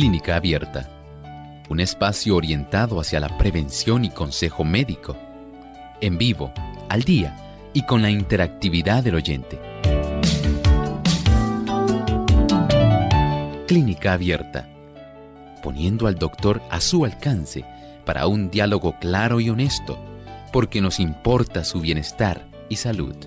Clínica Abierta, un espacio orientado hacia la prevención y consejo médico, en vivo, al día y con la interactividad del oyente. Clínica Abierta, poniendo al doctor a su alcance para un diálogo claro y honesto, porque nos importa su bienestar y salud.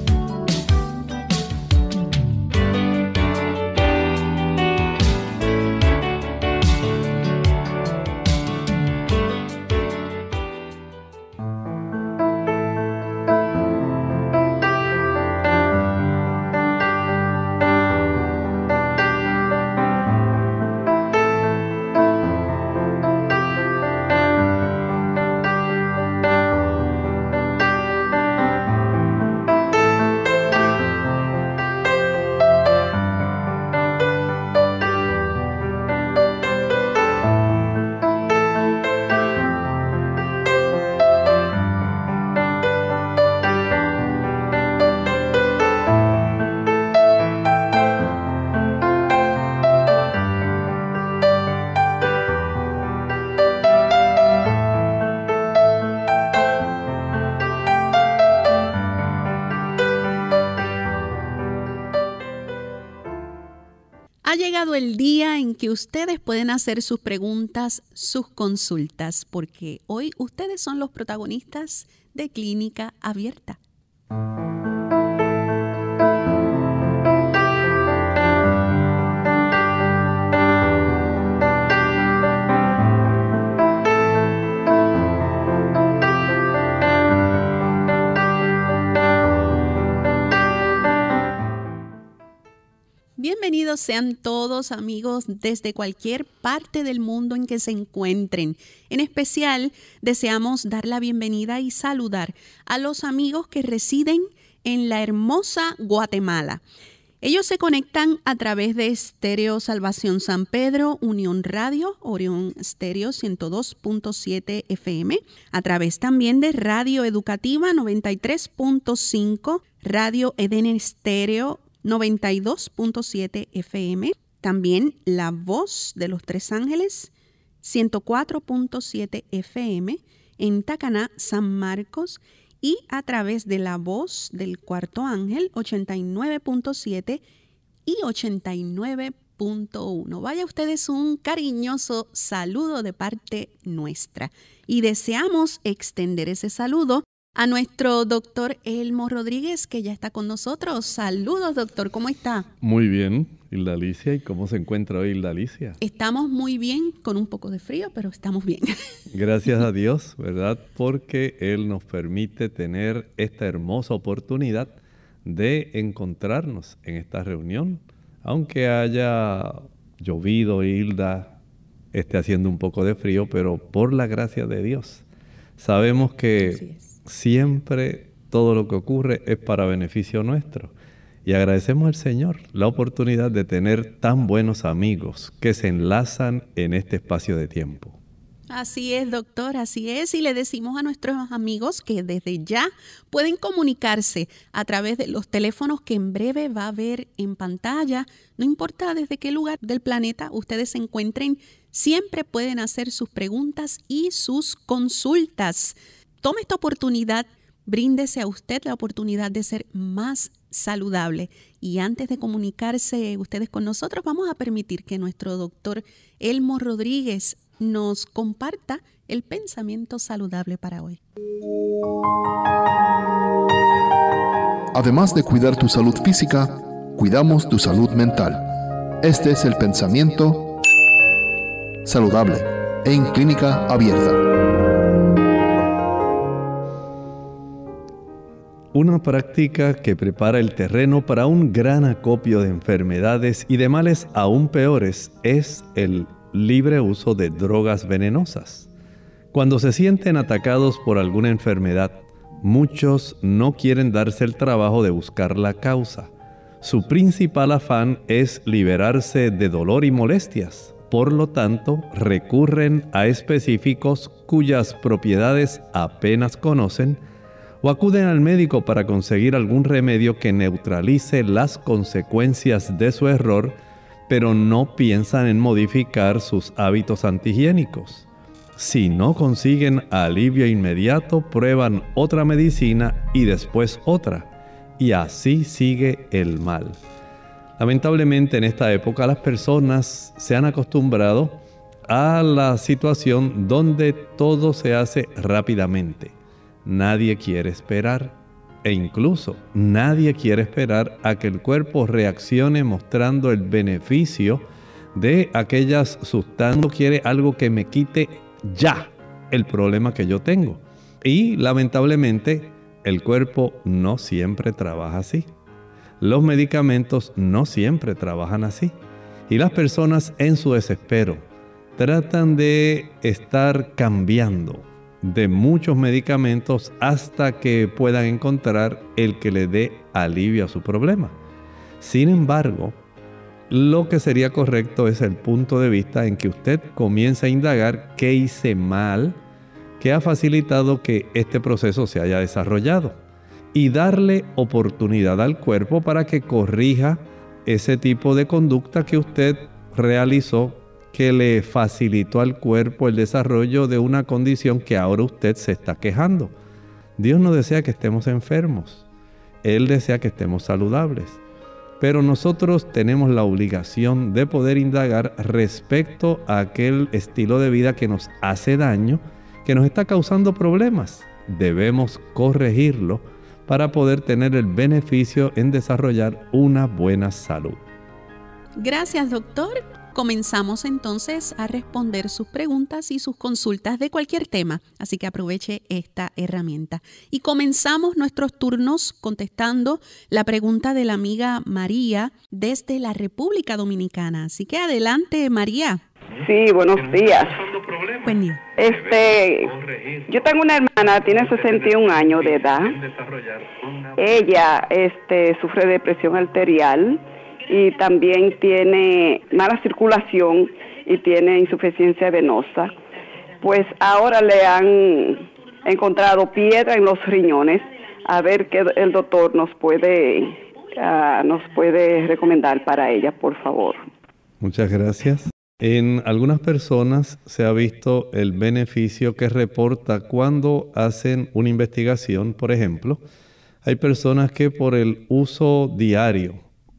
Ha llegado el día en que ustedes pueden hacer sus preguntas, sus consultas, porque hoy ustedes son los protagonistas de Clínica Abierta. Bienvenidos sean todos amigos desde cualquier parte del mundo en que se encuentren. En especial, deseamos dar la bienvenida y saludar a los amigos que residen en la hermosa Guatemala. Ellos se conectan a través de Estéreo Salvación San Pedro, Unión Radio, Orión Estéreo 102.7 FM, a través también de Radio Educativa 93.5, Radio Eden Estéreo 92.7 FM, también La Voz de los Tres Ángeles, 104.7 FM, en Tacaná, San Marcos, y a través de La Voz del Cuarto Ángel, 89.7 y 89.1. Vaya ustedes un cariñoso saludo de parte nuestra. Y deseamos extender ese saludo a nuestro doctor Elmo Rodríguez, que ya está con nosotros. Saludos, doctor, ¿cómo está? Muy bien, Hilda Alicia. ¿Y cómo se encuentra hoy Hilda Alicia? Estamos muy bien, con un poco de frío, pero estamos bien. Gracias a Dios, ¿verdad? Porque Él nos permite tener esta hermosa oportunidad de encontrarnos en esta reunión. Aunque haya llovido, Hilda, esté haciendo un poco de frío, pero por la gracia de Dios, sabemos que siempre todo lo que ocurre es para beneficio nuestro. Y agradecemos al Señor la oportunidad de tener tan buenos amigos que se enlazan en este espacio de tiempo. Así es, doctor, así es. Y le decimos a nuestros amigos que desde ya pueden comunicarse a través de los teléfonos que en breve va a ver en pantalla. No importa desde qué lugar del planeta ustedes se encuentren, siempre pueden hacer sus preguntas y sus consultas. Tome esta oportunidad, bríndese a usted la oportunidad de ser más saludable. Y antes de comunicarse ustedes con nosotros, vamos a permitir que nuestro doctor Elmo Rodríguez nos comparta el pensamiento saludable para hoy. Además de cuidar tu salud física, cuidamos tu salud mental. Este es el pensamiento saludable en Clínica Abierta. Una práctica que prepara el terreno para un gran acopio de enfermedades y de males aún peores es el libre uso de drogas venenosas. Cuando se sienten atacados por alguna enfermedad, muchos no quieren darse el trabajo de buscar la causa. Su principal afán es liberarse de dolor y molestias. Por lo tanto, recurren a específicos cuyas propiedades apenas conocen o acuden al médico para conseguir algún remedio que neutralice las consecuencias de su error, pero no piensan en modificar sus hábitos antihigiénicos. Si no consiguen alivio inmediato, prueban otra medicina y después otra, y así sigue el mal. Lamentablemente en esta época las personas se han acostumbrado a la situación donde todo se hace rápidamente. Nadie quiere esperar e incluso nadie quiere esperar a que el cuerpo reaccione mostrando el beneficio de aquellas sustancias. No quiere algo que me quite ya el problema que yo tengo. Y lamentablemente el cuerpo no siempre trabaja así. Los medicamentos no siempre trabajan así. Y las personas en su desespero tratan de estar cambiando de muchos medicamentos hasta que puedan encontrar el que le dé alivio a su problema. Sin embargo, lo que sería correcto es el punto de vista en que usted comienza a indagar qué hice mal, qué ha facilitado que este proceso se haya desarrollado, y darle oportunidad al cuerpo para que corrija ese tipo de conducta que usted realizó, que le facilitó al cuerpo el desarrollo de una condición que ahora usted se está quejando. Dios no desea que estemos enfermos. Él desea que estemos saludables. Pero nosotros tenemos la obligación de poder indagar respecto a aquel estilo de vida que nos hace daño, que nos está causando problemas. Debemos corregirlo para poder tener el beneficio en desarrollar una buena salud. Gracias, doctor. Comenzamos entonces a responder sus preguntas y sus consultas de cualquier tema, así que aproveche esta herramienta. Y comenzamos nuestros turnos contestando la pregunta de la amiga María desde la República Dominicana. Así que adelante, María. Sí, buenos días. Buen día. Yo tengo una hermana, tiene 61 años de edad. Ella sufre de presión arterial y también tiene mala circulación y tiene insuficiencia venosa. Pues ahora le han encontrado piedra en los riñones. A ver qué el doctor nos puede recomendar para ella, por favor. Muchas gracias. En algunas personas se ha visto el beneficio que reporta cuando hacen una investigación. Por ejemplo, hay personas que por el uso diario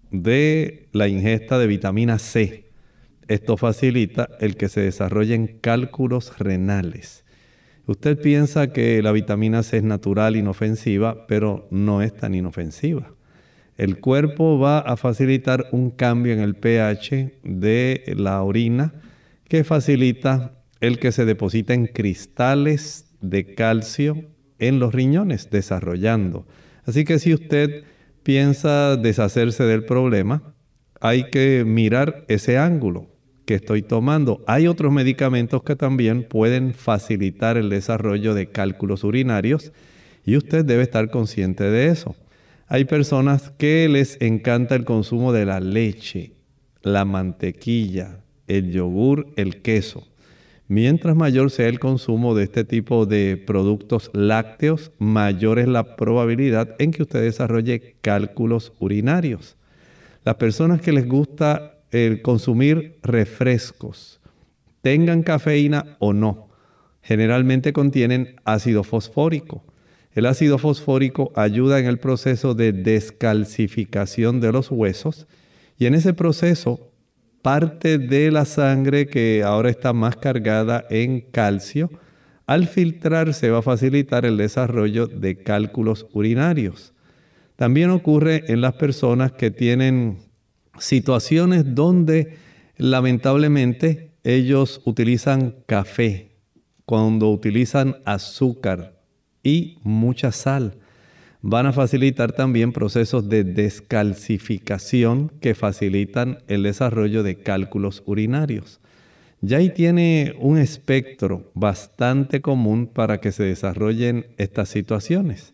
de la ingesta de vitamina C, esto facilita el que se desarrollen cálculos renales. Usted piensa que la vitamina C es natural, inofensiva, pero no es tan inofensiva. El cuerpo va a facilitar un cambio en el pH de la orina que facilita el que se depositen cristales de calcio en los riñones, desarrollando. Así que si usted piensa deshacerse del problema, hay que mirar ese ángulo que estoy tomando. Hay otros medicamentos que también pueden facilitar el desarrollo de cálculos urinarios y usted debe estar consciente de eso. Hay personas que les encanta el consumo de la leche, la mantequilla, el yogur, el queso. Mientras mayor sea el consumo de este tipo de productos lácteos, mayor es la probabilidad en que usted desarrolle cálculos urinarios. Las personas que les gusta el consumir refrescos, tengan cafeína o no, generalmente contienen ácido fosfórico. El ácido fosfórico ayuda en el proceso de descalcificación de los huesos y en ese proceso parte de la sangre que ahora está más cargada en calcio, al filtrarse va a facilitar el desarrollo de cálculos urinarios. También ocurre en las personas que tienen situaciones donde lamentablemente ellos utilizan café, cuando utilizan azúcar y mucha sal. Van a facilitar también procesos de descalcificación que facilitan el desarrollo de cálculos urinarios. Ya ahí tiene un espectro bastante común para que se desarrollen estas situaciones.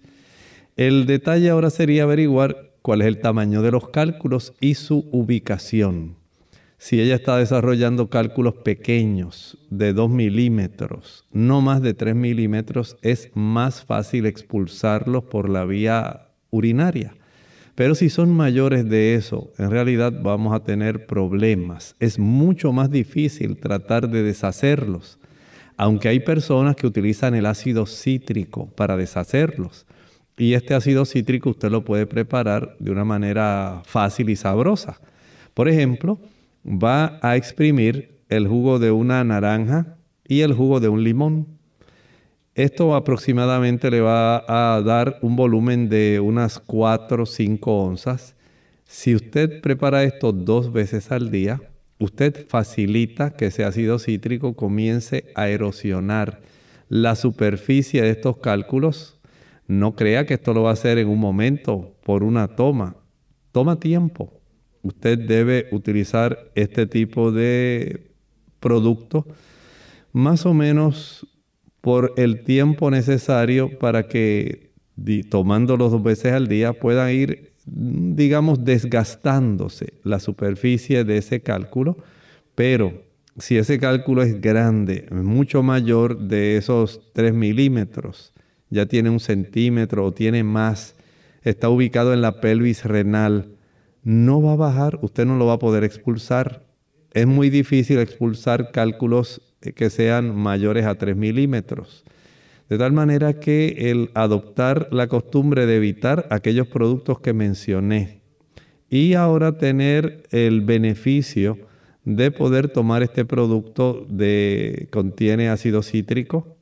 El detalle ahora sería averiguar cuál es el tamaño de los cálculos y su ubicación. Si ella está desarrollando cálculos pequeños de 2 milímetros, no más de 3 milímetros, es más fácil expulsarlos por la vía urinaria. Pero si son mayores de eso, en realidad vamos a tener problemas. Es mucho más difícil tratar de deshacerlos, aunque hay personas que utilizan el ácido cítrico para deshacerlos. Y este ácido cítrico usted lo puede preparar de una manera fácil y sabrosa. Por ejemplo, va a exprimir el jugo de una naranja y el jugo de un limón. Esto aproximadamente le va a dar un volumen de unas 4 o 5 onzas. Si usted prepara esto 2 veces al día, usted facilita que ese ácido cítrico comience a erosionar la superficie de estos cálculos. No crea que esto lo va a hacer en un momento, por una toma. Toma tiempo. Usted debe utilizar este tipo de producto más o menos por el tiempo necesario para que, tomándolos 2 veces al día, puedan ir, digamos, desgastándose la superficie de ese cálculo. Pero si ese cálculo es grande, mucho mayor de esos 3 milímetros, ya tiene 1 centímetro o tiene más, está ubicado en la pelvis renal, no va a bajar, usted no lo va a poder expulsar. Es muy difícil expulsar cálculos que sean mayores a 3 milímetros. De tal manera que el adoptar la costumbre de evitar aquellos productos que mencioné y ahora tener el beneficio de poder tomar este producto contiene ácido cítrico,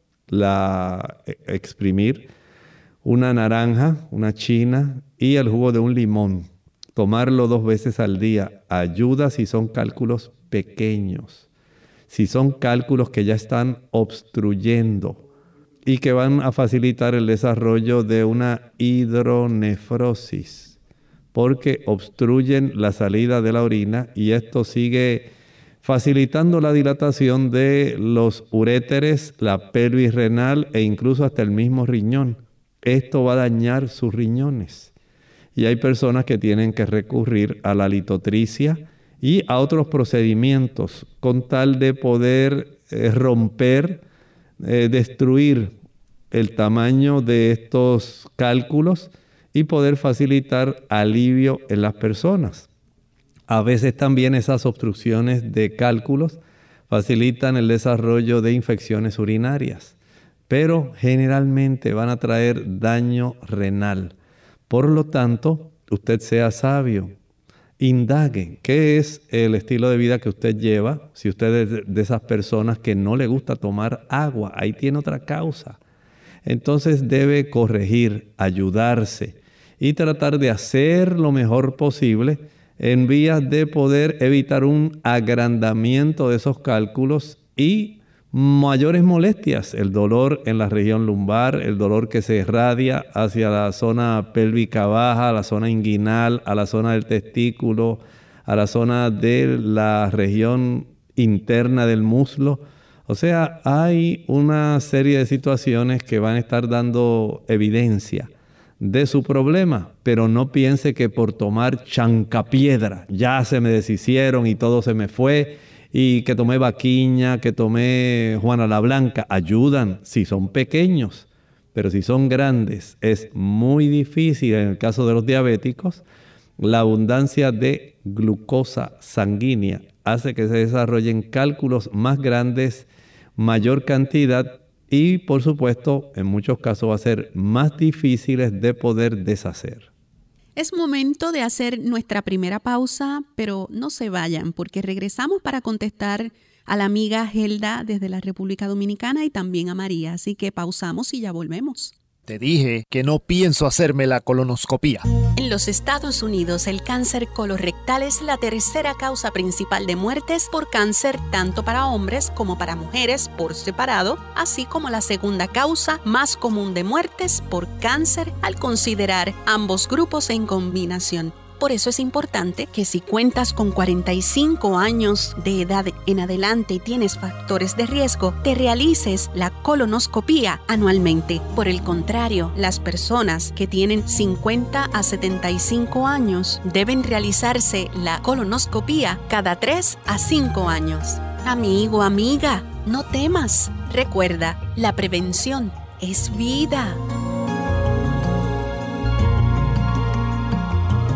exprimir una naranja, una china y el jugo de un limón. Tomarlo 2 veces al día ayuda si son cálculos pequeños, si son cálculos que ya están obstruyendo y que van a facilitar el desarrollo de una hidronefrosis, porque obstruyen la salida de la orina y esto sigue facilitando la dilatación de los uréteres, la pelvis renal e incluso hasta el mismo riñón. Esto va a dañar sus riñones. Y hay personas que tienen que recurrir a la litotricia y a otros procedimientos con tal de poder romper, destruir el tamaño de estos cálculos y poder facilitar alivio en las personas. A veces también esas obstrucciones de cálculos facilitan el desarrollo de infecciones urinarias, pero generalmente van a traer daño renal. Por lo tanto, usted sea sabio, indague qué es el estilo de vida que usted lleva. Si usted es de esas personas que no le gusta tomar agua, ahí tiene otra causa. Entonces debe corregir, ayudarse y tratar de hacer lo mejor posible en vías de poder evitar un agrandamiento de esos cálculos y mayores molestias, el dolor en la región lumbar, el dolor que se irradia hacia la zona pélvica baja, a la zona inguinal, a la zona del testículo, a la zona de la región interna del muslo. O sea, hay una serie de situaciones que van a estar dando evidencia de su problema, pero no piense que por tomar chancapiedra ya se me deshicieron y todo se me fue, y que tomé vaquiña, que tomé Juana la Blanca. Ayudan si son pequeños, pero si son grandes es muy difícil. En el caso de los diabéticos, la abundancia de glucosa sanguínea hace que se desarrollen cálculos más grandes, mayor cantidad y, por supuesto, en muchos casos va a ser más difíciles de poder deshacer. Es momento de hacer nuestra primera pausa, pero no se vayan porque regresamos para contestar a la amiga Gelda desde la República Dominicana y también a María. Así que pausamos y ya volvemos. Te dije que no pienso hacerme la colonoscopía. En los Estados Unidos, el cáncer colorectal es la tercera causa principal de muertes por cáncer, tanto para hombres como para mujeres por separado, así como la segunda causa más común de muertes por cáncer al considerar ambos grupos en combinación. Por eso es importante que si cuentas con 45 años de edad en adelante y tienes factores de riesgo, te realices la colonoscopía anualmente. Por el contrario, las personas que tienen 50 a 75 años deben realizarse la colonoscopía cada 3 a 5 años. Amigo, amiga, no temas. Recuerda, la prevención es vida.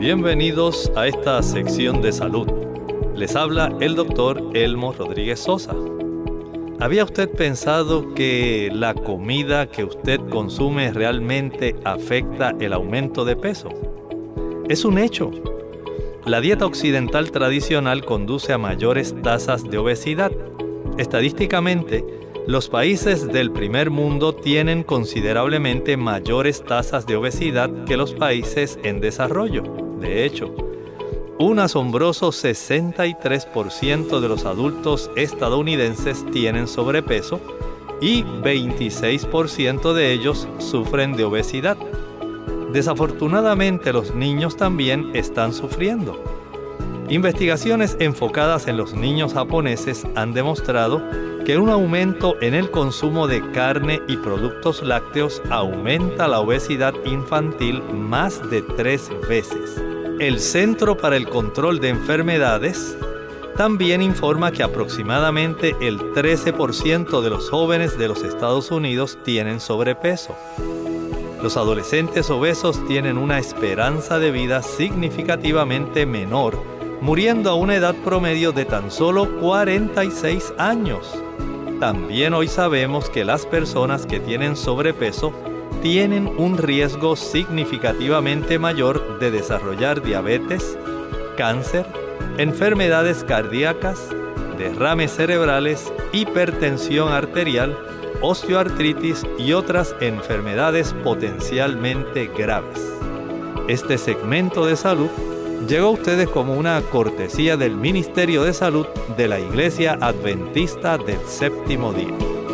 Bienvenidos a esta sección de salud. Les habla el doctor Elmo Rodríguez Sosa. ¿Había usted pensado que la comida que usted consume realmente afecta el aumento de peso? Es un hecho. La dieta occidental tradicional conduce a mayores tasas de obesidad. Estadísticamente, los países del primer mundo tienen considerablemente mayores tasas de obesidad que los países en desarrollo. De hecho, un asombroso 63% de los adultos estadounidenses tienen sobrepeso y 26% de ellos sufren de obesidad. Desafortunadamente, los niños también están sufriendo. Investigaciones enfocadas en los niños japoneses han demostrado que un aumento en el consumo de carne y productos lácteos aumenta la obesidad infantil más de 3 veces. El Centro para el Control de Enfermedades también informa que aproximadamente el 13% de los jóvenes de los Estados Unidos tienen sobrepeso. Los adolescentes obesos tienen una esperanza de vida significativamente menor, muriendo a una edad promedio de tan solo 46 años. También hoy sabemos que las personas que tienen sobrepeso tienen un riesgo significativamente mayor de desarrollar diabetes, cáncer, enfermedades cardíacas, derrames cerebrales, hipertensión arterial, osteoartritis y otras enfermedades potencialmente graves. Este segmento de salud llegó a ustedes como una cortesía del Ministerio de Salud de la Iglesia Adventista del Séptimo Día.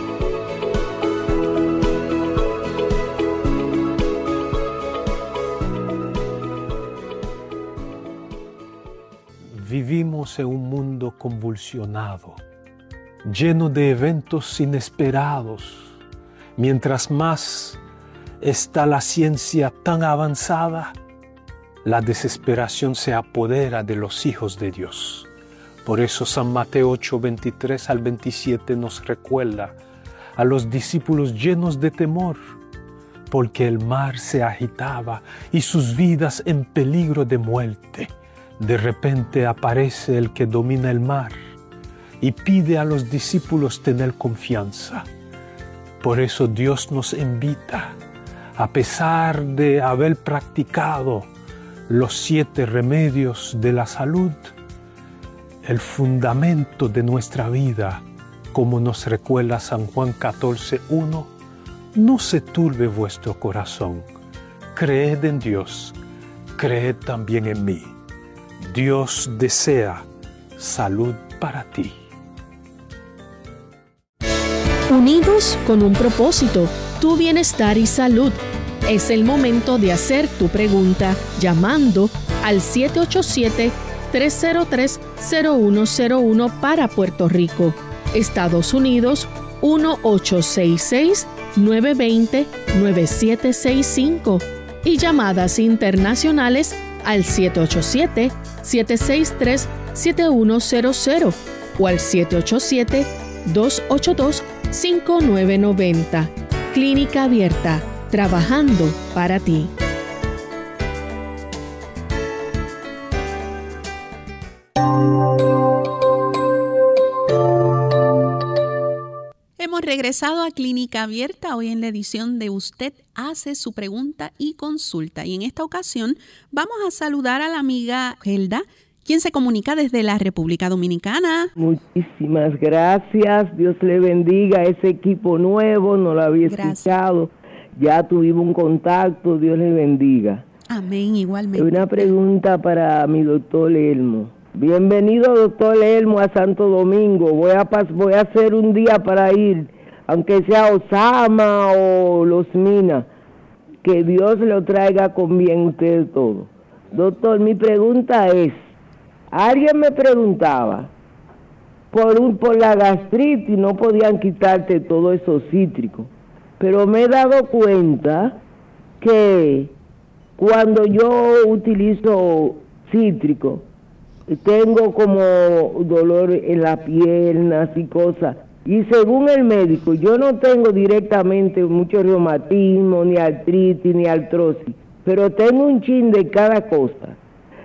Vivimos en un mundo convulsionado, lleno de eventos inesperados. Mientras más está la ciencia tan avanzada, la desesperación se apodera de los hijos de Dios. Por eso San Mateo 8, 23 al 27 nos recuerda a los discípulos llenos de temor, porque el mar se agitaba y sus vidas en peligro de muerte. De repente aparece el que domina el mar y pide a los discípulos tener confianza. Por eso Dios nos invita, a pesar de haber practicado los 7 remedios de la salud, el fundamento de nuestra vida, como nos recuerda San Juan 14:1, no se turbe vuestro corazón. Creed en Dios, creed también en mí. Dios desea salud para ti. Unidos con un propósito, tu bienestar y salud. Es el momento de hacer tu pregunta llamando al 787-303-0101 para Puerto Rico. Estados Unidos, 1-866-920-9765. Y llamadas internacionales al 787-763-7100 o al 787-282-5990. Clínica Abierta, trabajando para ti. Hemos regresado a Clínica Abierta, hoy en la edición de Usted hace su pregunta y consulta. Y en esta ocasión vamos a saludar a la amiga Gelda, quien se comunica desde la República Dominicana. Muchísimas gracias, Dios le bendiga a ese equipo nuevo, no lo había escuchado, ya tuvimos un contacto, Dios le bendiga. Amén, igualmente. Una pregunta para mi doctor Elmo. Bienvenido, doctor Elmo, a Santo Domingo. Voy a hacer un día para ir, aunque sea Osama o Los Minas. Que Dios lo traiga con bien usted todo. Doctor, mi pregunta es, alguien me preguntaba, por la gastritis no podían quitarte todo eso cítrico, pero me he dado cuenta que cuando yo utilizo cítrico, tengo como dolor en las piernas y cosas, y según el médico, yo no tengo directamente mucho reumatismo, ni artritis, ni artrosis, pero tengo un chin de cada cosa.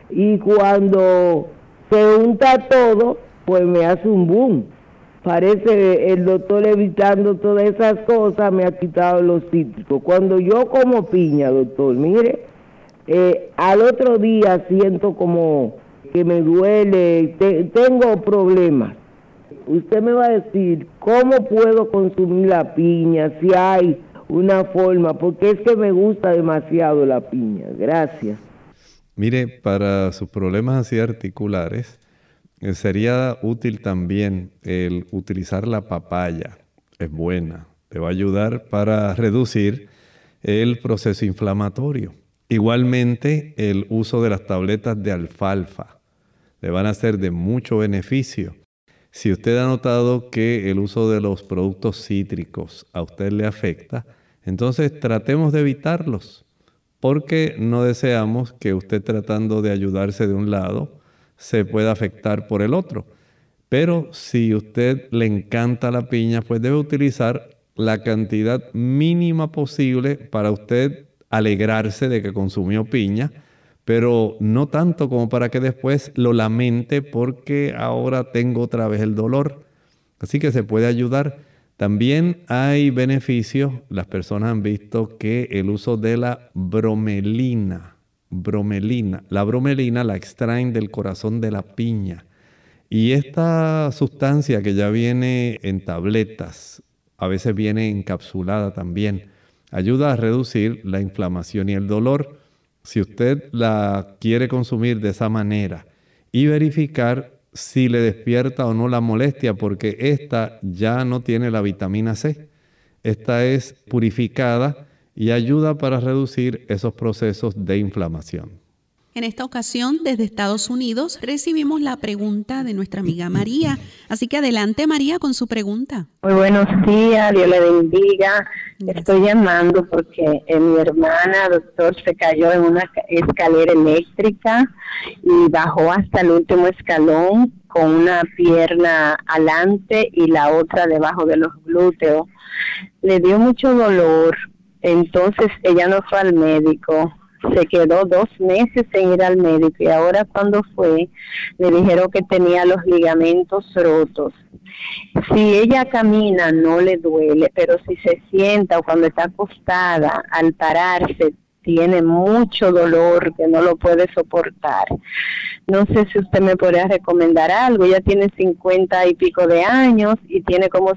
y cuando se unta todo, pues me hace un boom. Parece el doctor evitando todas esas cosas me ha quitado los cítricos. Cuando yo como piña, doctor, mire, al otro día siento como que me duele, tengo problemas. Usted me va a decir cómo puedo consumir la piña, si hay una forma, porque es que me gusta demasiado la piña. Gracias. Mire, para sus problemas así articulares, sería útil también el utilizar la papaya. Es buena, te va a ayudar para reducir el proceso inflamatorio. Igualmente, el uso de las tabletas de alfalfa le van a ser de mucho beneficio. Si usted ha notado que el uso de los productos cítricos a usted le afecta, entonces tratemos de evitarlos, porque no deseamos que usted, tratando de ayudarse de un lado, se pueda afectar por el otro. Pero si usted le encanta la piña, pues debe utilizar la cantidad mínima posible para usted alegrarse de que consumió piña, pero no tanto como para que después lo lamente porque ahora tengo otra vez el dolor. Así que se puede ayudar. También hay beneficios. Las personas han visto que el uso de la bromelina, la bromelina la extraen del corazón de la piña. Y esta sustancia, que ya viene en tabletas, a veces viene encapsulada también, ayuda a reducir la inflamación y el dolor. Si usted la quiere consumir de esa manera y verificar si le despierta o no la molestia, porque esta ya no tiene la vitamina C. Esta es purificada y ayuda para reducir esos procesos de inflamación. En esta ocasión, desde Estados Unidos, recibimos la pregunta de nuestra amiga María. Así que adelante, María, con su pregunta. Muy buenos días, Dios le bendiga. Gracias. Estoy llamando porque mi hermana, doctor, se cayó en una escalera eléctrica y bajó hasta el último escalón con una pierna adelante y la otra debajo de los glúteos. Le dio mucho dolor, entonces ella no fue al médico. Se quedó 2 meses sin ir al médico y ahora cuando fue, le dijeron que tenía los ligamentos rotos. Si ella camina no le duele, pero si se sienta o cuando está acostada, al pararse, tiene mucho dolor que no lo puede soportar. No sé si usted me podría recomendar algo. Ella tiene 50 y pico de años y tiene como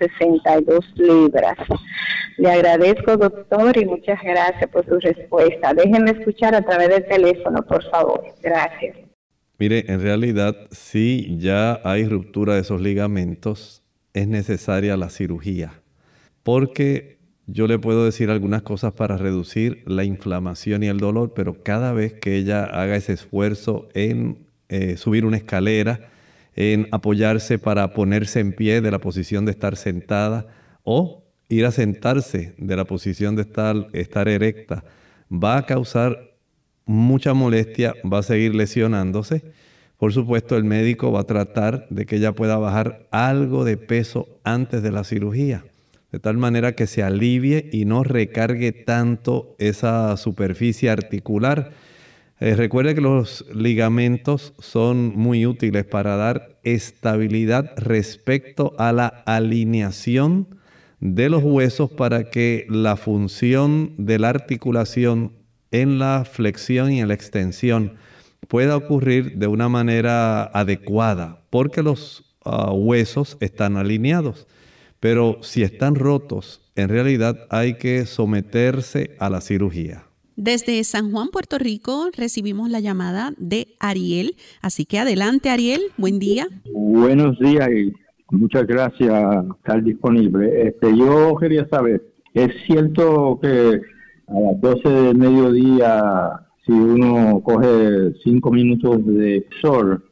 162 libras. Le agradezco, doctor, y muchas gracias por su respuesta. Déjeme escuchar a través del teléfono, por favor. Gracias. Mire, en realidad, si ya hay ruptura de esos ligamentos, es necesaria la cirugía, porque yo le puedo decir algunas cosas para reducir la inflamación y el dolor, pero cada vez que ella haga ese esfuerzo en subir una escalera, en apoyarse para ponerse en pie de la posición de estar sentada o ir a sentarse de la posición de estar erecta, va a causar mucha molestia, va a seguir lesionándose. Por supuesto, el médico va a tratar de que ella pueda bajar algo de peso antes de la cirugía, de tal manera que se alivie y no recargue tanto esa superficie articular. Recuerde que los ligamentos son muy útiles para dar estabilidad respecto a la alineación de los huesos para que la función de la articulación en la flexión y en la extensión pueda ocurrir de una manera adecuada, porque los huesos están alineados. Pero si están rotos, en realidad hay que someterse a la cirugía. Desde San Juan, Puerto Rico, recibimos la llamada de Ariel. Así que adelante, Ariel. Buen día. Buenos días y muchas gracias por estar disponible. Yo quería saber, ¿es cierto que a las 12 del mediodía, si uno coge 5 minutos de sol,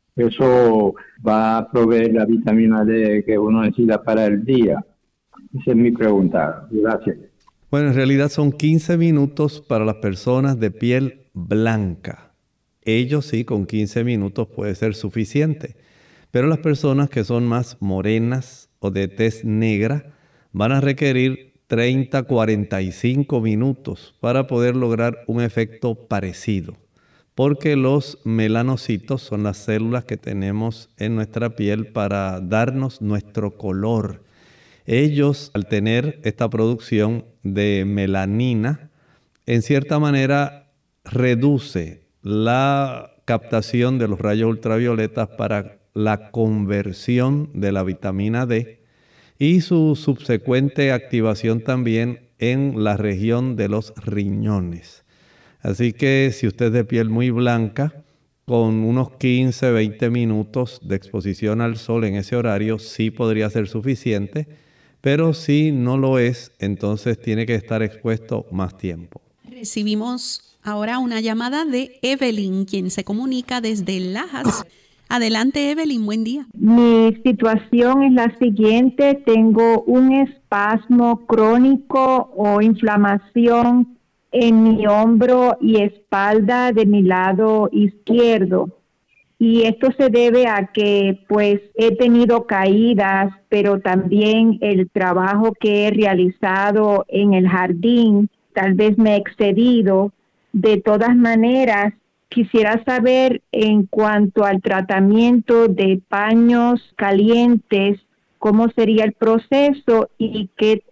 eso va a proveer la vitamina D que uno necesita para el día? Esa es mi pregunta. Gracias. Bueno, en realidad son 15 minutos para las personas de piel blanca. Ellos sí, con 15 minutos puede ser suficiente. Pero las personas que son más morenas o de tez negra van a requerir 30-45 minutos para poder lograr un efecto parecido. porque los melanocitos son las células que tenemos en nuestra piel para darnos nuestro color. Ellos, al tener esta producción de melanina, en cierta manera reduce la captación de los rayos ultravioletas para la conversión de la vitamina D y su subsecuente activación también en la región de los riñones. Así que si usted es de piel muy blanca, con unos 15, 20 minutos de exposición al sol en ese horario sí podría ser suficiente, pero si no lo es, entonces tiene que estar expuesto más tiempo. Recibimos ahora una llamada de Evelyn, quien se comunica desde Lajas. Adelante, Evelyn, buen día. Mi situación es la siguiente: tengo un espasmo crónico o inflamación en mi hombro y espalda de mi lado izquierdo. Y esto se debe a que pues he tenido caídas, pero también el trabajo que he realizado en el jardín, tal vez me he excedido. De todas maneras, quisiera saber en cuanto al tratamiento de paños calientes, cómo sería el proceso y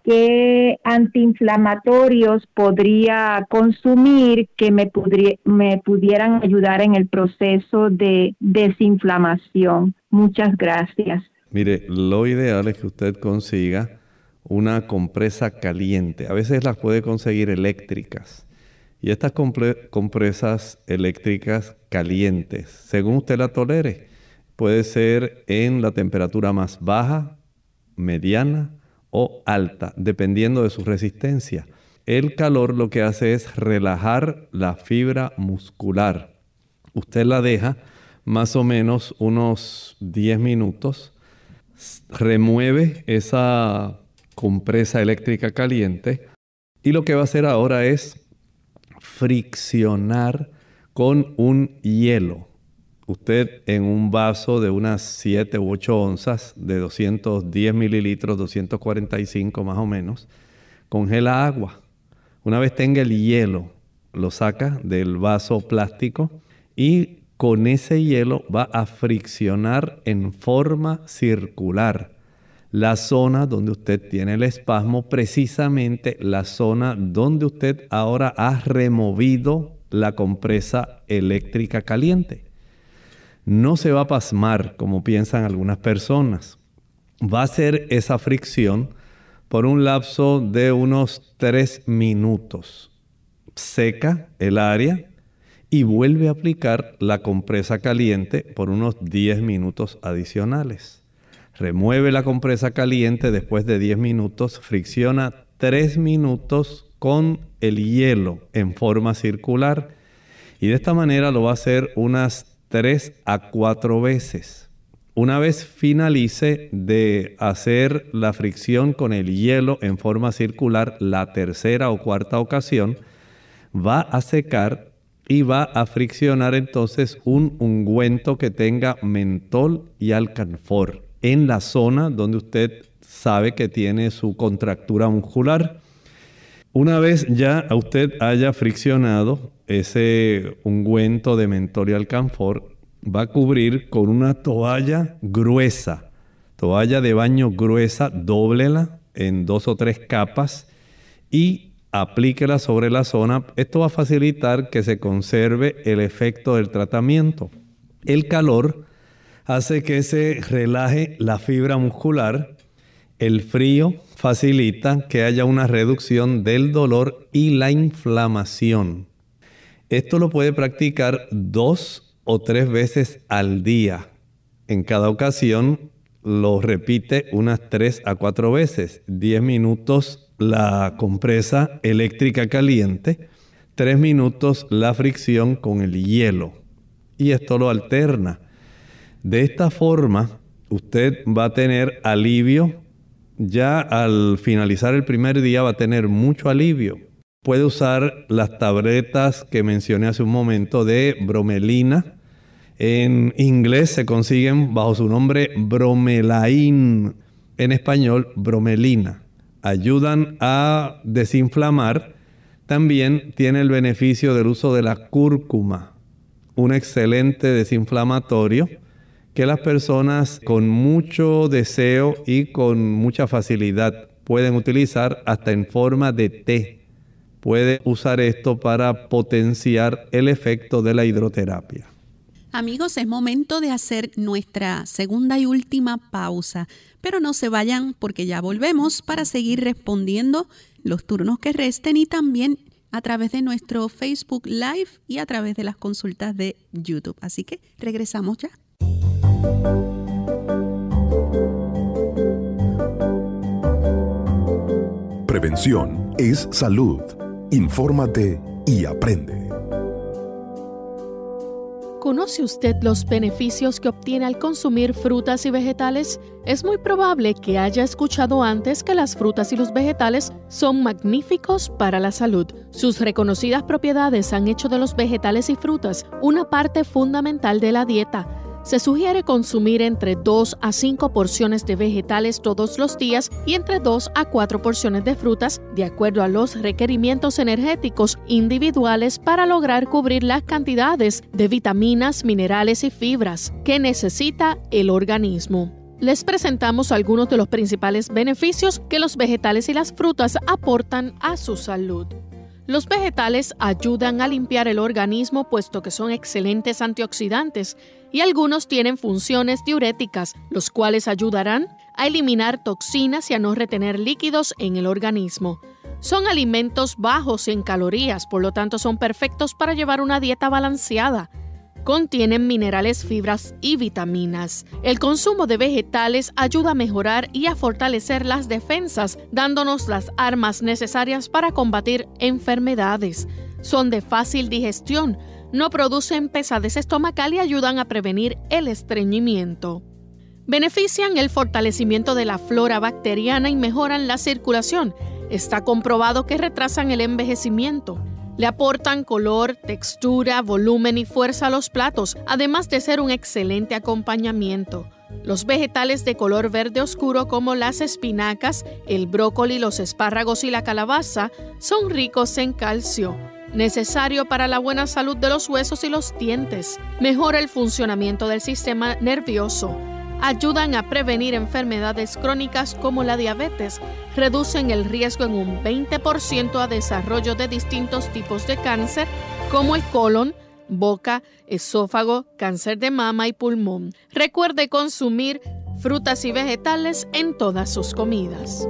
qué antiinflamatorios podría consumir que me pudieran ayudar en el proceso de desinflamación. Muchas gracias. Mire, lo ideal es que usted consiga una compresa caliente. A veces las puede conseguir eléctricas. Y estas compresas eléctricas calientes, según usted la tolere, puede ser en la temperatura más baja, mediana o alta, dependiendo de su resistencia. El calor lo que hace es relajar la fibra muscular. Usted la deja más o menos unos 10 minutos, remueve esa compresa eléctrica caliente y lo que va a hacer ahora es friccionar con un hielo. Usted en un vaso de unas 7 u 8 onzas, de 210 mililitros, 245 más o menos, congela agua. Una vez tenga el hielo, lo saca del vaso plástico y con ese hielo va a friccionar en forma circular la zona donde usted tiene el espasmo, precisamente la zona donde usted ahora ha removido la compresa eléctrica caliente. No se va a pasmar como piensan algunas personas. Va a hacer esa fricción por un lapso de unos 3 minutos. Seca el área y vuelve a aplicar la compresa caliente por unos 10 minutos adicionales. Remueve la compresa caliente después de 10 minutos, fricciona 3 minutos con el hielo en forma circular y de esta manera lo va a hacer unas 3 a 4 veces. Una vez finalice de hacer la fricción con el hielo en forma circular, la tercera o cuarta ocasión, va a secar y va a friccionar entonces un ungüento que tenga mentol y alcanfor en la zona donde usted sabe que tiene su contractura muscular. Una vez ya usted haya friccionado ese ungüento de mentol y alcanfor, va a cubrir con una toalla gruesa, toalla de baño gruesa, dóblela en 2 o 3 capas y aplíquela sobre la zona. Esto va a facilitar que se conserve el efecto del tratamiento. El calor hace que se relaje la fibra muscular. El frío facilita que haya una reducción del dolor y la inflamación. Esto lo puede practicar 2 o 3 veces al día. En cada ocasión lo repite unas 3 a 4 veces. 10 minutos la compresa eléctrica caliente, 3 minutos la fricción con el hielo. Y esto lo alterna. De esta forma, usted va a tener alivio. Ya al finalizar el primer día va a tener mucho alivio. Puede usar las tabletas que mencioné hace un momento de bromelina. En inglés se consiguen bajo su nombre bromelain. En español, bromelina. Ayudan a desinflamar. También tiene el beneficio del uso de la cúrcuma. un excelente desinflamatorio que las personas con mucho deseo y con mucha facilidad pueden utilizar hasta en forma de té. Puede usar esto para potenciar el efecto de la hidroterapia. Amigos, es momento de hacer nuestra segunda y última pausa, pero no se vayan porque ya volvemos para seguir respondiendo los turnos que resten y también a través de nuestro Facebook Live y a través de las consultas de YouTube. Así que regresamos ya. Prevención es salud. Infórmate y aprende. ¿Conoce usted los beneficios que obtiene al consumir frutas y vegetales? Es muy probable que haya escuchado antes que las frutas y los vegetales son magníficos para la salud. Sus reconocidas propiedades han hecho de los vegetales y frutas una parte fundamental de la dieta. Se sugiere consumir entre 2 a 5 porciones de vegetales todos los días y entre 2 a 4 porciones de frutas, de acuerdo a los requerimientos energéticos individuales para lograr cubrir las cantidades de vitaminas, minerales y fibras que necesita el organismo. Les presentamos algunos de los principales beneficios que los vegetales y las frutas aportan a su salud. Los vegetales ayudan a limpiar el organismo puesto que son excelentes antioxidantes y algunos tienen funciones diuréticas, los cuales ayudarán a eliminar toxinas y a no retener líquidos en el organismo. Son alimentos bajos en calorías, por lo tanto son perfectos para llevar una dieta balanceada. Contienen minerales, fibras y vitaminas. El consumo de vegetales ayuda a mejorar y a fortalecer las defensas, dándonos las armas necesarias para combatir enfermedades. Son de fácil digestión, no producen pesadez estomacal y ayudan a prevenir el estreñimiento. Benefician el fortalecimiento de la flora bacteriana y mejoran la circulación. Está comprobado que retrasan el envejecimiento. Le aportan color, textura, volumen y fuerza a los platos, además de ser un excelente acompañamiento. Los vegetales de color verde oscuro como las espinacas, el brócoli, los espárragos y la calabaza son ricos en calcio, necesario para la buena salud de los huesos y los dientes. Mejora el funcionamiento del sistema nervioso. Ayudan a prevenir enfermedades crónicas como la diabetes, reducen el riesgo en un 20% a desarrollo de distintos tipos de cáncer como el colon, boca, esófago, cáncer de mama y pulmón. Recuerde consumir frutas y vegetales en todas sus comidas.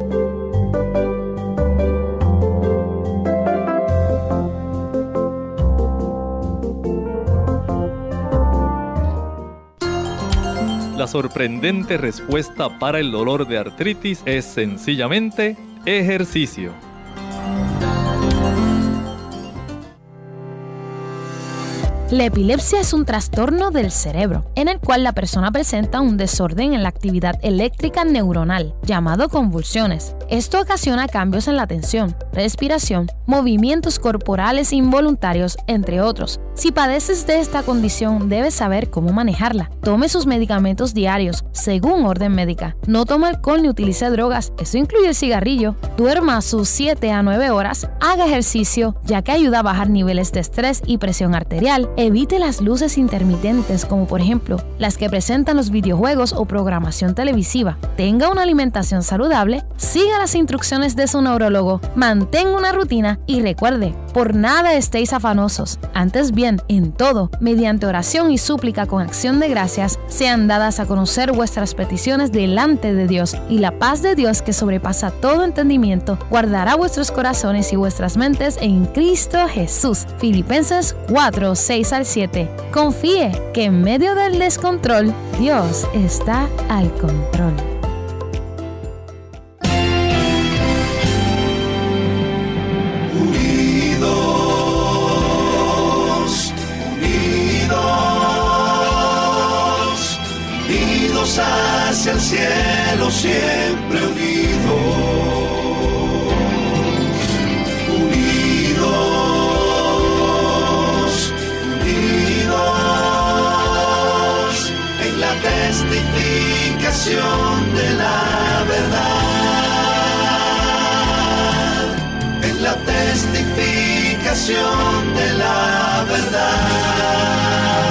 La sorprendente respuesta para el dolor de artritis es sencillamente ejercicio. La epilepsia es un trastorno del cerebro, en el cual la persona presenta un desorden en la actividad eléctrica neuronal, llamado convulsiones. Esto ocasiona cambios en la atención, respiración, movimientos corporales involuntarios, entre otros. Si padeces de esta condición, debes saber cómo manejarla. Tome sus medicamentos diarios, según orden médica. No tome alcohol ni utilice drogas, eso incluye el cigarrillo. Duerma sus 7 a 9 horas, haga ejercicio, ya que ayuda a bajar niveles de estrés y presión arterial. Evite las luces intermitentes, como por ejemplo las que presentan los videojuegos o programación televisiva. Tenga una alimentación saludable, siga las instrucciones de su neurólogo, mantenga una rutina y recuerde, por nada estéis afanosos. Antes bien, en todo, mediante oración y súplica con acción de gracias, sean dadas a conocer vuestras peticiones delante de Dios, y la paz de Dios, que sobrepasa todo entendimiento, guardará vuestros corazones y vuestras mentes en Cristo Jesús. Filipenses 4, 6-7. Confíe que en medio del descontrol, Dios está al control. Unidos hacia el cielo, siempre unidos. Unidos en la testificación de la verdad. En la testificación de la verdad.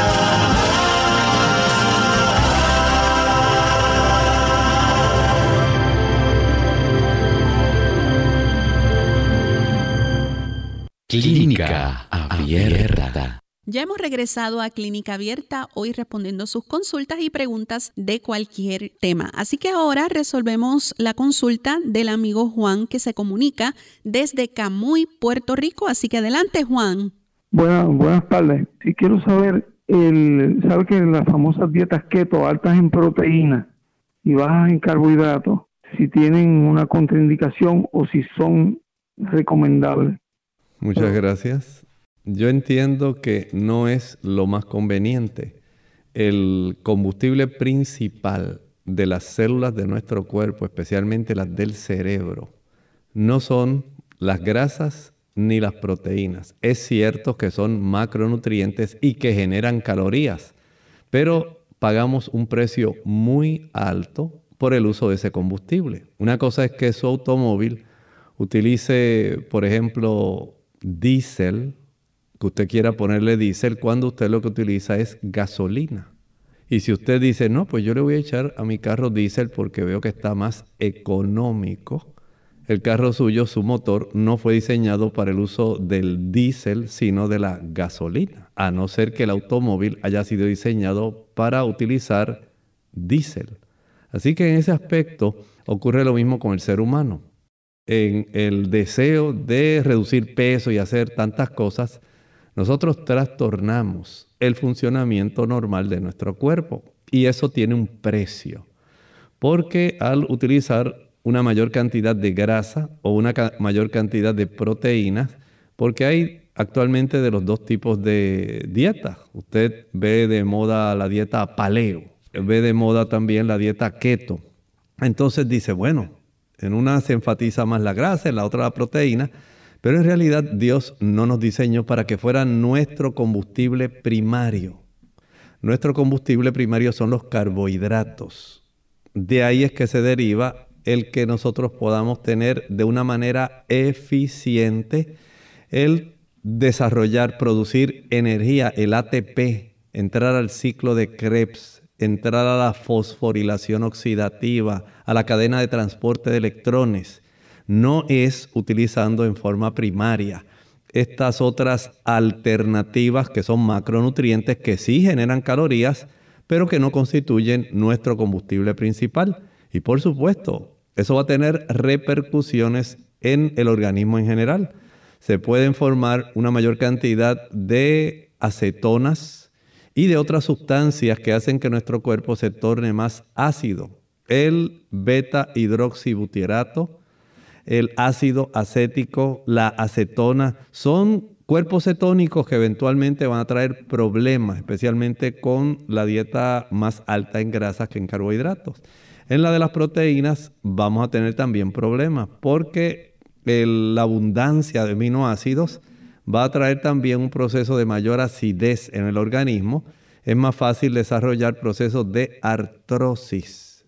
Clínica Abierta. Ya hemos regresado a Clínica Abierta, hoy respondiendo sus consultas y preguntas de cualquier tema. Así que ahora resolvemos la consulta del amigo Juan, que se comunica desde Camuy, Puerto Rico. Así que adelante, Juan. Buenas tardes. Si quiero saber, sabe que las famosas dietas keto, altas en proteínas y bajas en carbohidratos, si tienen una contraindicación o si son recomendables. Muchas gracias. Yo entiendo que no es lo más conveniente. El combustible principal de las células de nuestro cuerpo, especialmente las del cerebro, no son las grasas ni las proteínas. Es cierto que son macronutrientes y que generan calorías, pero pagamos un precio muy alto por el uso de ese combustible. Una cosa es que su automóvil utilice, por ejemplo, diésel, que usted quiera ponerle diésel cuando usted lo que utiliza es gasolina. Y si usted dice, no, pues yo le voy a echar a mi carro diésel porque veo que está más económico, el carro suyo, su motor, no fue diseñado para el uso del diésel, sino de la gasolina, a no ser que el automóvil haya sido diseñado para utilizar diésel. Así que en ese aspecto ocurre lo mismo con el ser humano. En el deseo de reducir peso y hacer tantas cosas, nosotros trastornamos el funcionamiento normal de nuestro cuerpo y eso tiene un precio, porque al utilizar una mayor cantidad de grasa o una mayor cantidad de proteínas, porque hay actualmente de los dos tipos de dieta. Usted ve de moda la dieta paleo, ve de moda también la dieta keto. Entonces dice, bueno, en una se enfatiza más la grasa, en la otra la proteína, pero en realidad Dios no nos diseñó para que fuera nuestro combustible primario. Nuestro combustible primario son los carbohidratos. De ahí es que se deriva el que nosotros podamos tener de una manera eficiente el desarrollar, producir energía, el ATP, entrar al ciclo de Krebs, entrar a la fosforilación oxidativa, a la cadena de transporte de electrones. No es utilizando en forma primaria estas otras alternativas que son macronutrientes que sí generan calorías, pero que no constituyen nuestro combustible principal. Y por supuesto, eso va a tener repercusiones en el organismo en general. Se pueden formar una mayor cantidad de acetonas y de otras sustancias que hacen que nuestro cuerpo se torne más ácido. El beta-hidroxibutirato, el ácido acético, la acetona, son cuerpos cetónicos que eventualmente van a traer problemas, especialmente con la dieta más alta en grasas que en carbohidratos. En la de las proteínas vamos a tener también problemas porque la abundancia de aminoácidos va a traer también un proceso de mayor acidez en el organismo. Es más fácil desarrollar procesos de artrosis,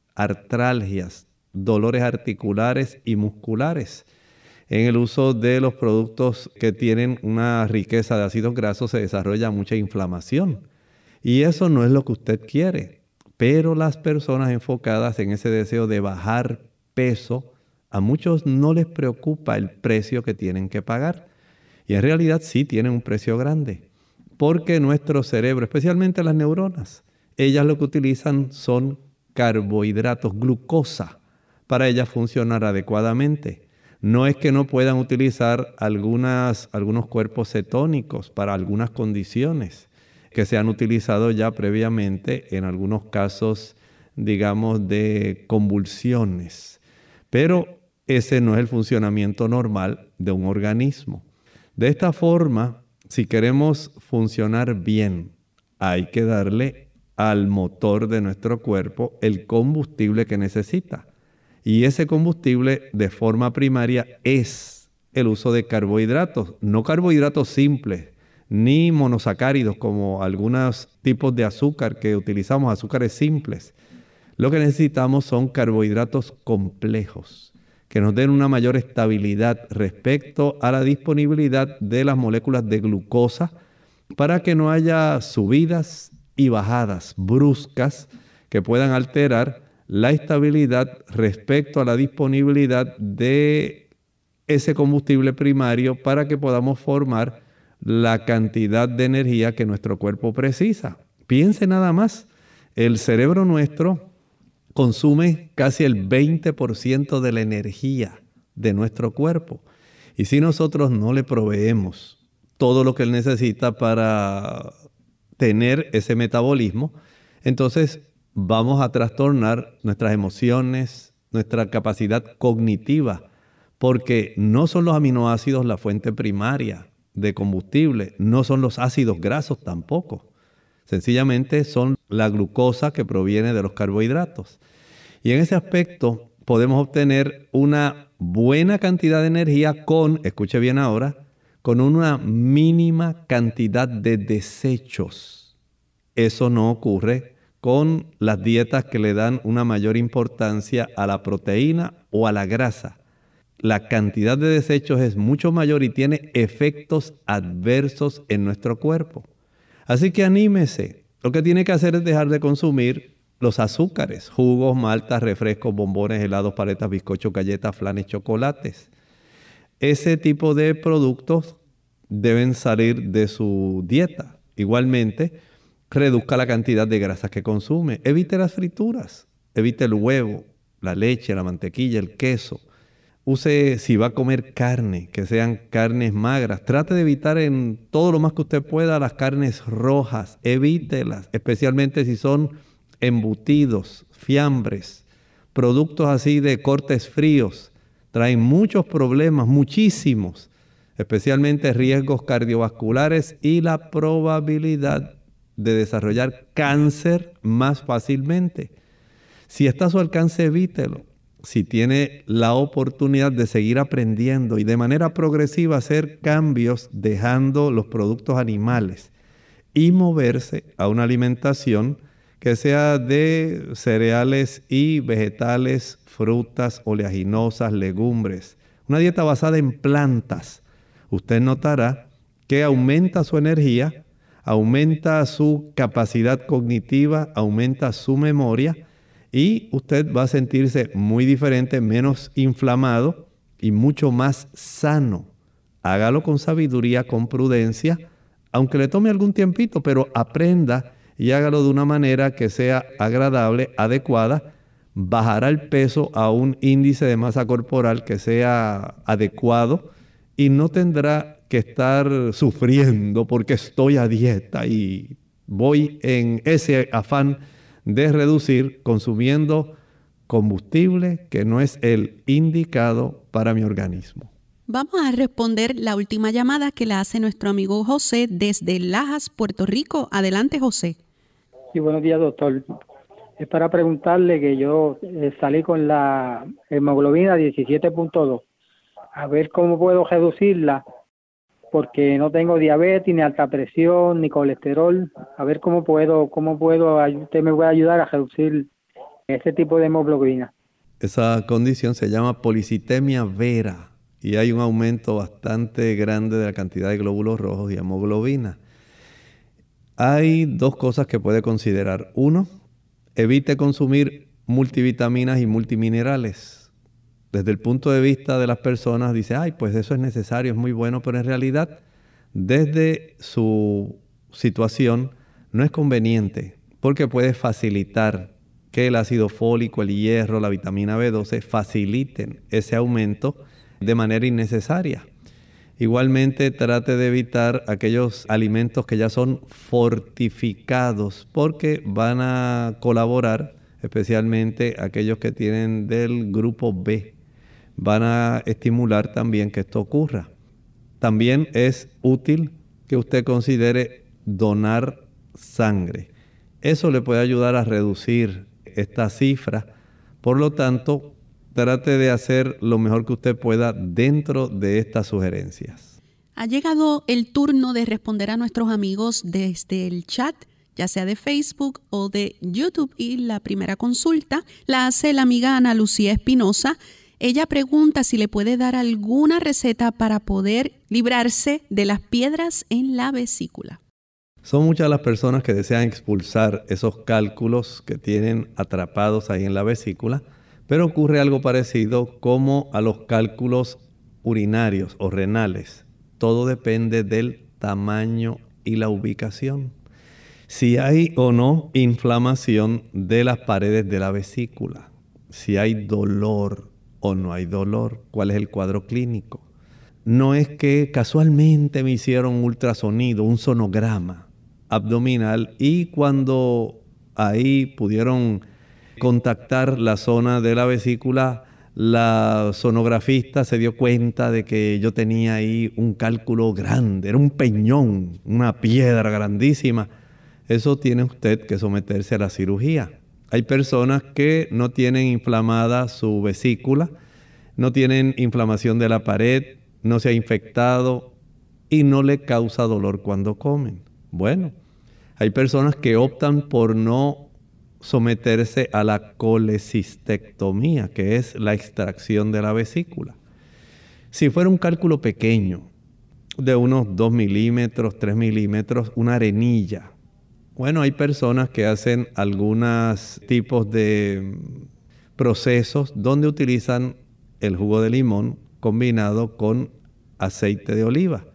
artralgias, dolores articulares y musculares. En el uso de los productos que tienen una riqueza de ácidos grasos se desarrolla mucha inflamación. Y eso no es lo que usted quiere. Pero las personas enfocadas en ese deseo de bajar peso, a muchos no les preocupa el precio que tienen que pagar. Y en realidad sí tienen un precio grande. Porque nuestro cerebro, especialmente las neuronas, ellas lo que utilizan son carbohidratos, glucosa, para ellas funcionar adecuadamente. No es que no puedan utilizar algunos cuerpos cetónicos para algunas condiciones que se han utilizado ya previamente en algunos casos, digamos, de convulsiones. Pero ese no es el funcionamiento normal de un organismo. De esta forma, si queremos funcionar bien, hay que darle al motor de nuestro cuerpo el combustible que necesita. Y ese combustible de forma primaria es el uso de carbohidratos, no carbohidratos simples, ni monosacáridos como algunos tipos de azúcar que utilizamos, azúcares simples. Lo que necesitamos son carbohidratos complejos, que nos den una mayor estabilidad respecto a la disponibilidad de las moléculas de glucosa para que no haya subidas y bajadas bruscas que puedan alterar la estabilidad respecto a la disponibilidad de ese combustible primario para que podamos formar la cantidad de energía que nuestro cuerpo precisa. Piense nada más, el cerebro nuestro consume casi el 20% de la energía de nuestro cuerpo. Y si nosotros no le proveemos todo lo que él necesita para tener ese metabolismo, entonces vamos a trastornar nuestras emociones, nuestra capacidad cognitiva, porque no son los aminoácidos la fuente primaria de combustible, no son los ácidos grasos tampoco. Sencillamente son la glucosa que proviene de los carbohidratos. Y en ese aspecto podemos obtener una buena cantidad de energía con, escuche bien ahora, con una mínima cantidad de desechos. Eso no ocurre con las dietas que le dan una mayor importancia a la proteína o a la grasa. La cantidad de desechos es mucho mayor y tiene efectos adversos en nuestro cuerpo. Así que anímese. Lo que tiene que hacer es dejar de consumir los azúcares, jugos, maltas, refrescos, bombones, helados, paletas, bizcochos, galletas, flanes, chocolates. Ese tipo de productos deben salir de su dieta. Igualmente, reduzca la cantidad de grasas que consume. Evite las frituras. Evite el huevo, la leche, la mantequilla, el queso. Use, si va a comer carne, que sean carnes magras. Trate de evitar en todo lo más que usted pueda las carnes rojas. Evítelas, especialmente si son embutidos, fiambres, productos así de cortes fríos. Traen muchos problemas, muchísimos, especialmente riesgos cardiovasculares y la probabilidad de desarrollar cáncer más fácilmente. Si está a su alcance, evítelo. Si tiene la oportunidad de seguir aprendiendo y de manera progresiva hacer cambios dejando los productos animales y moverse a una alimentación que sea de cereales y vegetales, frutas, oleaginosas, legumbres. Una dieta basada en plantas. Usted notará que aumenta su energía, aumenta su capacidad cognitiva, aumenta su memoria y usted va a sentirse muy diferente, menos inflamado y mucho más sano. Hágalo con sabiduría, con prudencia, aunque le tome algún tiempito, pero aprenda y hágalo de una manera que sea agradable, adecuada. Bajará el peso a un índice de masa corporal que sea adecuado y no tendrá que estar sufriendo porque estoy a dieta y voy en ese afán de reducir consumiendo combustible que no es el indicado para mi organismo. Vamos a responder la última llamada que la hace nuestro amigo José desde Lajas, Puerto Rico. Adelante, José. Sí, buenos días, doctor. Es para preguntarle que yo salí con la hemoglobina 17.2. A ver cómo puedo reducirla, porque no tengo diabetes, ni alta presión, ni colesterol. A ver cómo puedo, usted me puede ayudar a reducir ese tipo de hemoglobina. Esa condición se llama policitemia vera y hay un aumento bastante grande de la cantidad de glóbulos rojos y hemoglobina. Hay dos cosas que puede considerar. Uno, evite consumir multivitaminas y multiminerales. Desde el punto de vista de las personas, dice, ay, pues eso es necesario, es muy bueno, pero en realidad, desde su situación, no es conveniente, porque puede facilitar que el ácido fólico, el hierro, la vitamina B12 faciliten ese aumento de manera innecesaria. Igualmente, trate de evitar aquellos alimentos que ya son fortificados, porque van a colaborar, especialmente aquellos que tienen del grupo B. Van a estimular también que esto ocurra. También es útil que usted considere donar sangre. Eso le puede ayudar a reducir esta cifra. Por lo tanto, trate de hacer lo mejor que usted pueda dentro de estas sugerencias. Ha llegado el turno de responder a nuestros amigos desde el chat, ya sea de Facebook o de YouTube. Y la primera consulta la hace la amiga Ana Lucía Espinosa. Ella pregunta si le puede dar alguna receta para poder librarse de las piedras en la vesícula. Son muchas las personas que desean expulsar esos cálculos que tienen atrapados ahí en la vesícula, pero ocurre algo parecido como a los cálculos urinarios o renales, todo depende del tamaño y la ubicación. Si hay o no inflamación de las paredes de la vesícula, si hay dolor o no hay dolor, cuál es el cuadro clínico. No es que casualmente me hicieron un ultrasonido, un sonograma abdominal y cuando ahí pudieron contactar la zona de la vesícula, la sonografista se dio cuenta de que yo tenía ahí un cálculo grande, era un peñón, una piedra grandísima. Eso tiene usted que someterse a la cirugía. Hay personas que no tienen inflamada su vesícula, no tienen inflamación de la pared, no se ha infectado y no le causa dolor cuando comen. Bueno, hay personas que optan por no someterse a la colecistectomía, que es la extracción de la vesícula. Si fuera un cálculo pequeño, de unos 2 milímetros, 3 milímetros, una arenilla. Bueno, hay personas que hacen algunos tipos de procesos donde utilizan el jugo de limón combinado con aceite de oliva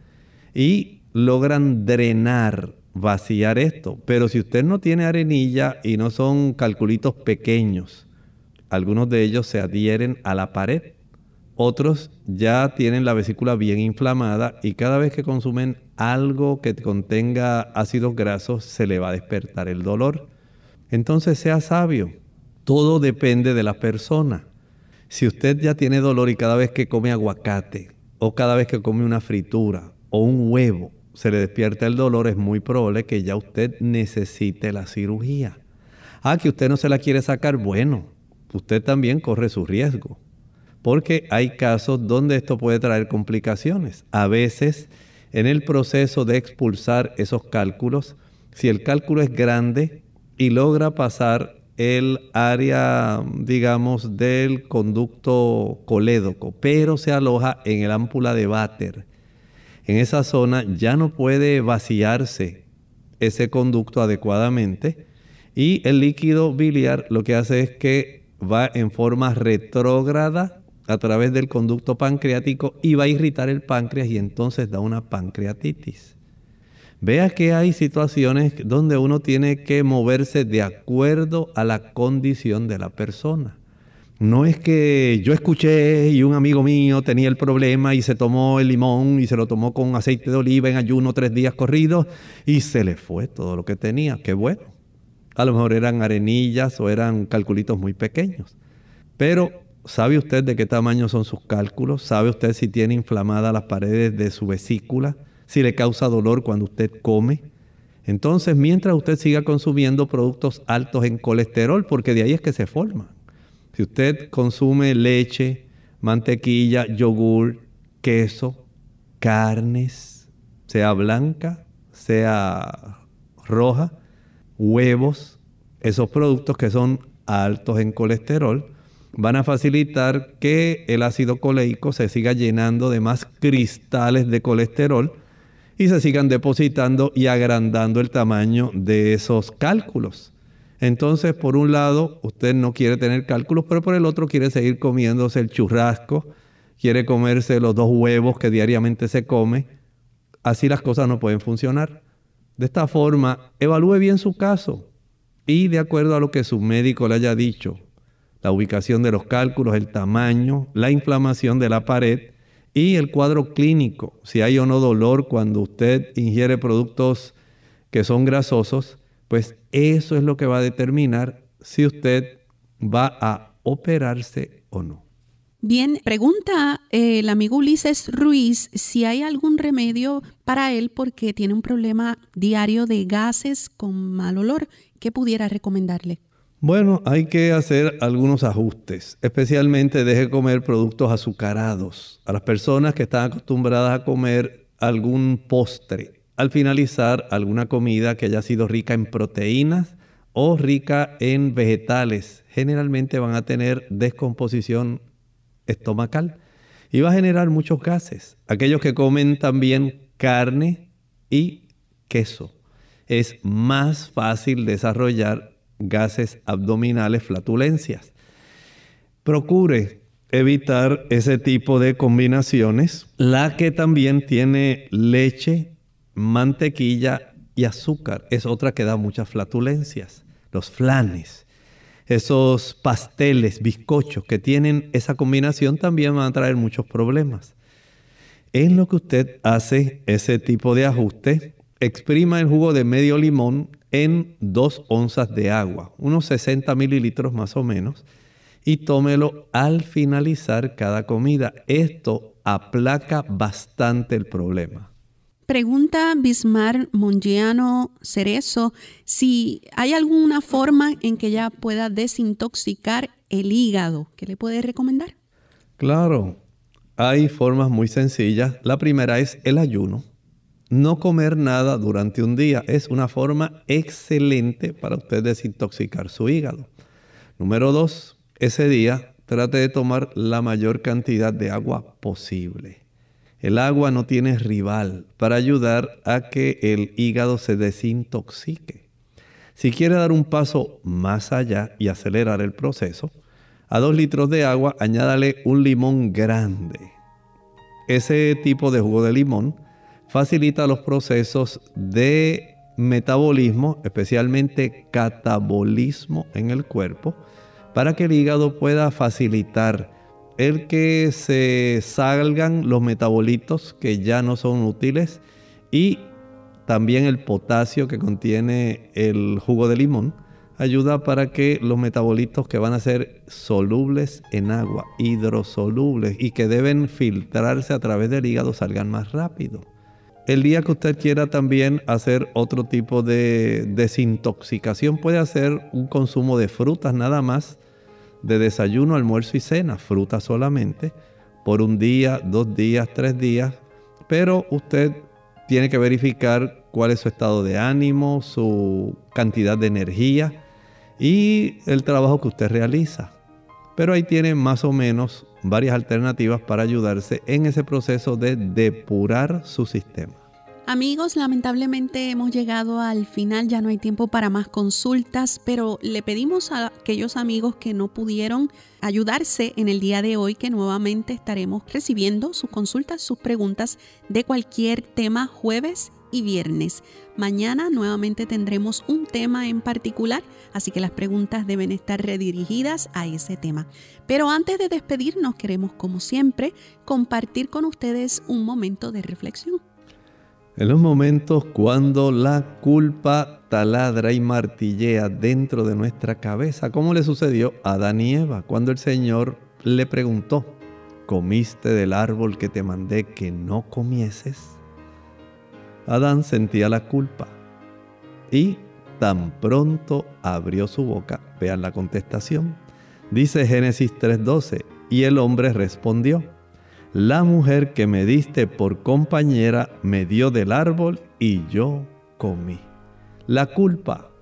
y logran drenar, vaciar esto. Pero si usted no tiene arenilla y no son calculitos pequeños, algunos de ellos se adhieren a la pared. Otros ya tienen la vesícula bien inflamada y cada vez que consumen algo que contenga ácidos grasos se le va a despertar el dolor. Entonces sea sabio, todo depende de la persona. Si usted ya tiene dolor y cada vez que come aguacate o cada vez que come una fritura o un huevo se le despierta el dolor, es muy probable que ya usted necesite la cirugía. Que usted no se la quiere sacar, bueno, usted también corre su riesgo. Porque hay casos donde esto puede traer complicaciones. A veces, en el proceso de expulsar esos cálculos, si el cálculo es grande y logra pasar el área, digamos, del conducto colédoco, pero se aloja en el ámpula de váter, en esa zona ya no puede vaciarse ese conducto adecuadamente y el líquido biliar lo que hace es que va en forma retrógrada a través del conducto pancreático y va a irritar el páncreas y entonces da una pancreatitis. Vea que hay situaciones donde uno tiene que moverse de acuerdo a la condición de la persona. No es que yo escuché y un amigo mío tenía el problema y se tomó el limón y se lo tomó con aceite de oliva en ayuno 3 días corridos y se le fue todo lo que tenía. Qué bueno. A lo mejor eran arenillas o eran calculitos muy pequeños. Pero ¿sabe usted de qué tamaño son sus cálculos? ¿Sabe usted si tiene inflamadas las paredes de su vesícula? ¿Si le causa dolor cuando usted come? Entonces, mientras usted siga consumiendo productos altos en colesterol, porque de ahí es que se forman. Si usted consume leche, mantequilla, yogur, queso, carnes, sea blanca, sea roja, huevos, esos productos que son altos en colesterol, van a facilitar que el ácido coleico se siga llenando de más cristales de colesterol y se sigan depositando y agrandando el tamaño de esos cálculos. Entonces, por un lado, usted no quiere tener cálculos, pero por el otro quiere seguir comiéndose el churrasco, quiere comerse los 2 huevos que diariamente se come. Así las cosas no pueden funcionar. De esta forma, evalúe bien su caso y de acuerdo a lo que su médico le haya dicho, la ubicación de los cálculos, el tamaño, la inflamación de la pared y el cuadro clínico, si hay o no dolor cuando usted ingiere productos que son grasosos, pues eso es lo que va a determinar si usted va a operarse o no. Bien, pregunta el amigo Ulises Ruiz si hay algún remedio para él porque tiene un problema diario de gases con mal olor. ¿Qué pudiera recomendarle? Bueno, hay que hacer algunos ajustes, especialmente deje de comer productos azucarados. A las personas que están acostumbradas a comer algún postre, al finalizar alguna comida que haya sido rica en proteínas o rica en vegetales, generalmente van a tener descomposición estomacal y va a generar muchos gases. Aquellos que comen también carne y queso, es más fácil desarrollar gases abdominales, flatulencias. Procure evitar ese tipo de combinaciones. La que también tiene leche, mantequilla y azúcar es otra que da muchas flatulencias. Los flanes, esos pasteles, bizcochos que tienen esa combinación también van a traer muchos problemas. En lo que usted hace ese tipo de ajuste, exprima el jugo de medio limón en 2 onzas de agua, unos 60 mililitros más o menos, y tómelo al finalizar cada comida. Esto aplaca bastante el problema. Pregunta Bismar Mongiano Cerezo si hay alguna forma en que ella pueda desintoxicar el hígado. ¿Qué le puede recomendar? Claro, hay formas muy sencillas. La primera es el ayuno. No comer nada durante un día es una forma excelente para usted desintoxicar su hígado. Número 2, ese día trate de tomar la mayor cantidad de agua posible. El agua no tiene rival para ayudar a que el hígado se desintoxique. Si quiere dar un paso más allá y acelerar el proceso, a 2 litros de agua añádale un limón grande. Ese tipo de jugo de limón facilita los procesos de metabolismo, especialmente catabolismo en el cuerpo, para que el hígado pueda facilitar el que se salgan los metabolitos que ya no son útiles y también el potasio que contiene el jugo de limón ayuda para que los metabolitos que van a ser solubles en agua, hidrosolubles y que deben filtrarse a través del hígado salgan más rápido. El día que usted quiera también hacer otro tipo de desintoxicación, puede hacer un consumo de frutas nada más, de desayuno, almuerzo y cena, frutas solamente, por 1 día, 2 días, 3 días, pero usted tiene que verificar cuál es su estado de ánimo, su cantidad de energía y el trabajo que usted realiza. Pero ahí tiene más o menos varias alternativas para ayudarse en ese proceso de depurar su sistema. Amigos, lamentablemente hemos llegado al final, ya no hay tiempo para más consultas, pero le pedimos a aquellos amigos que no pudieron ayudarse en el día de hoy que nuevamente estaremos recibiendo sus consultas, sus preguntas de cualquier tema jueves y viernes. Mañana nuevamente tendremos un tema en particular, así que las preguntas deben estar redirigidas a ese tema. Pero antes de despedirnos, queremos, como siempre, compartir con ustedes un momento de reflexión. En los momentos cuando la culpa taladra y martillea dentro de nuestra cabeza, como le sucedió a Adán y Eva, cuando el Señor le preguntó, ¿comiste del árbol que te mandé que no comieses? Adán sentía la culpa y tan pronto abrió su boca. Vean la contestación. Dice Génesis 3:12, y el hombre respondió, la mujer que me diste por compañera me dio del árbol y yo comí. La culpa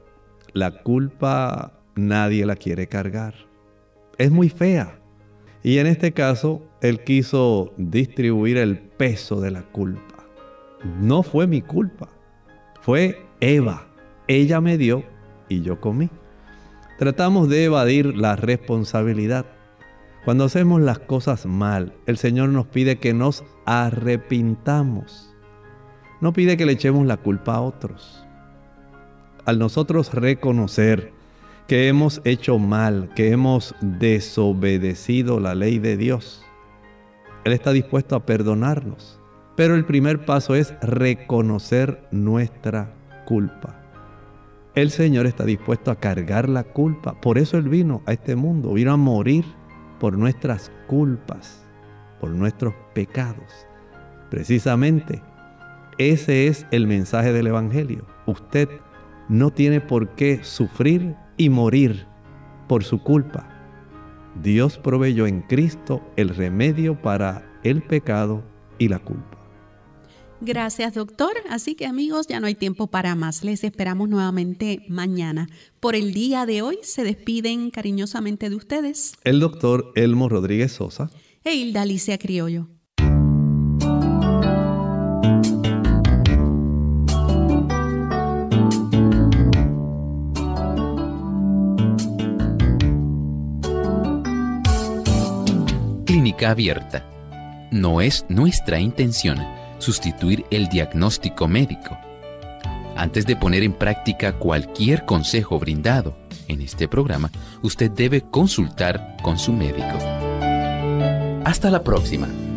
nadie la quiere cargar. Es muy fea. Y en este caso, él quiso distribuir el peso de la culpa. No fue mi culpa, fue Eva. Ella me dio y yo comí. Tratamos de evadir la responsabilidad. Cuando hacemos las cosas mal, el Señor nos pide que nos arrepintamos. No pide que le echemos la culpa a otros. Al nosotros reconocer que hemos hecho mal, que hemos desobedecido la ley de Dios, Él está dispuesto a perdonarnos. Pero el primer paso es reconocer nuestra culpa. El Señor está dispuesto a cargar la culpa. Por eso Él vino a este mundo, vino a morir por nuestras culpas, por nuestros pecados. Precisamente, ese es el mensaje del Evangelio. Usted no tiene por qué sufrir y morir por su culpa. Dios proveyó en Cristo el remedio para el pecado y la culpa. Gracias, doctor. Así que, amigos, ya no hay tiempo para más. Les esperamos nuevamente mañana. Por el día de hoy se despiden cariñosamente de ustedes el doctor Elmo Rodríguez Sosa e Hilda Alicia Criollo. Clínica Abierta. No es nuestra intención sustituir el diagnóstico médico. Antes de poner en práctica cualquier consejo brindado en este programa, usted debe consultar con su médico. Hasta la próxima.